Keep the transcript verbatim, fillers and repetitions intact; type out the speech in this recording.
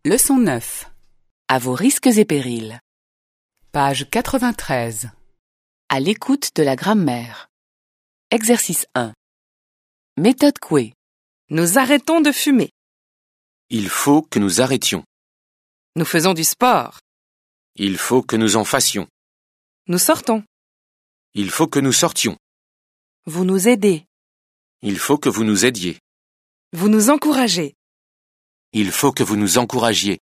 Leçon neuf. À vos risques et périls. Page quatre-vingt-treize. À l'écoute de la grammaire. Exercice un. Méthode Coué. Nous arrêtons de fumer. Il faut que nous arrêtions. Nous faisons du sport. Il faut que nous en fassions. Nous sortons. Il faut que nous sortions. Vous nous aidez. Il faut que vous nous aidiez. Vous nous encouragez. Il faut que vous nous encouragiez.